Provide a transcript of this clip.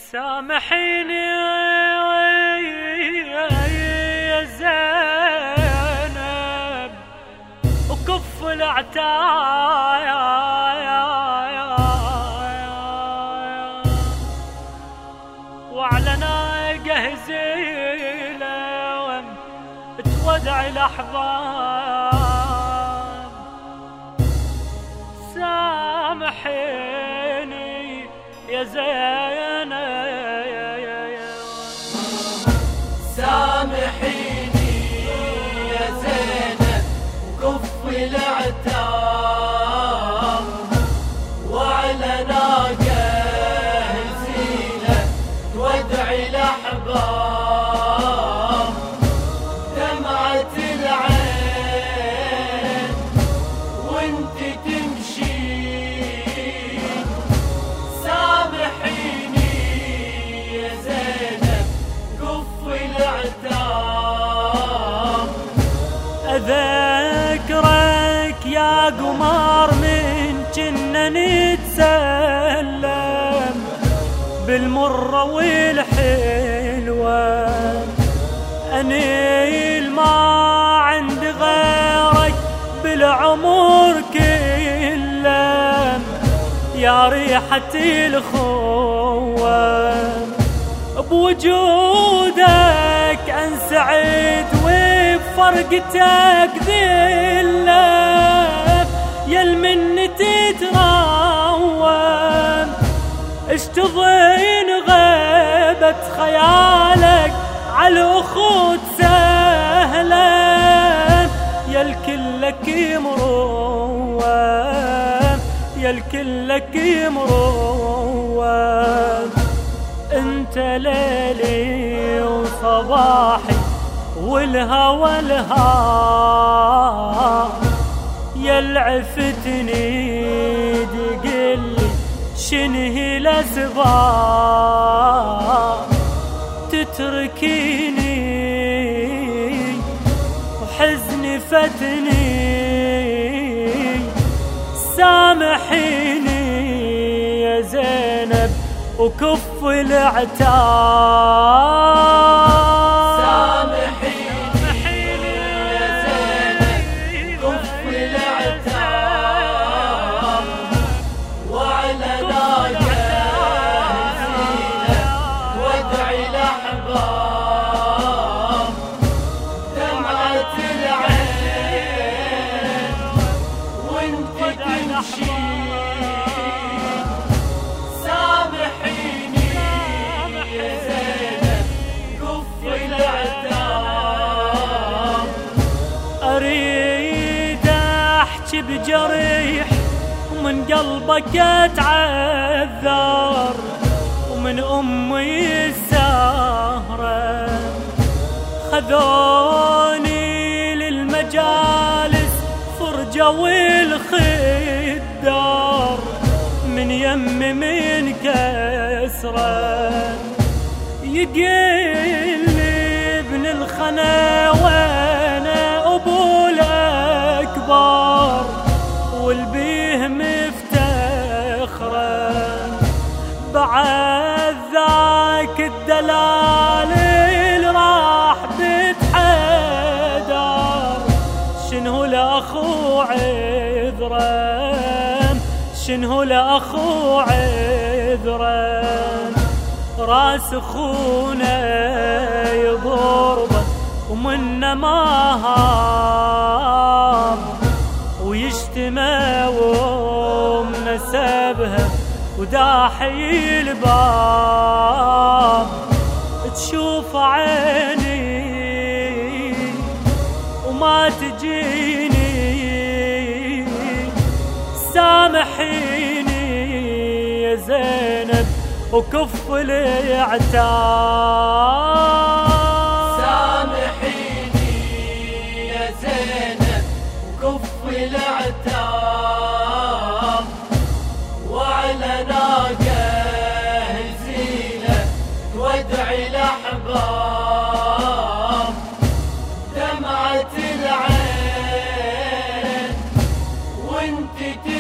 سامحيني يا زينب وكف العتاب وعلى ناقه زيلة تودع الأحباب. سامحيني يا زينب سامحيني يا زينب وكف العتاب وعلى ناقه زينة تودع الأحباب. دمعة العين وانت تمشي سامحيني يا زينب كف العتاب. أذكرك يا قمر من جنة نتسلم بالمرة والحلوة أنيل ما عند غيرك بالعمر كله يا ريحة الخوة بوجودك أنسعد وبفرقتك ذلة يا المن تتراوم اشتضين غيبة خيالك على الأخوت سهلا يا الكلك مروم يا الكلك مروم. انت ليلي وصباحي والهوى الها يا العفتني تقلي شنهي الأسباب تتركيني وحزني فتني. سامحيني يا زينب وكف العتاب. سامحيني يا زينب كف العتاب وعلى ناقه زينة تودع الأحباب. دمعة العين وانت تمشي سامحيني يا زينب كف العتاب. أريد أحكي بجريح ومن قلبك أتعذر ومن أمي السهرة خذوني للمجالس فرجة والخدار من يم من كسرة يقلني ابن الخنا وانا ابو الاكبر والبيه مفتخرا بعد ذاك الدلال راح بتحدر شنو لاخو عذرا شنو لاخو عذرا راس اخونا يضربه ومنه ما هاب ويشتمه ومنسبها وداحي الباب تشوف عيني وما تجيني. سامحيني يا زينب وكف العتاب. سامحيني يا زينب وكف العتاب وعلى ناقه زينة تودع الأحباب. دمعة العين وانت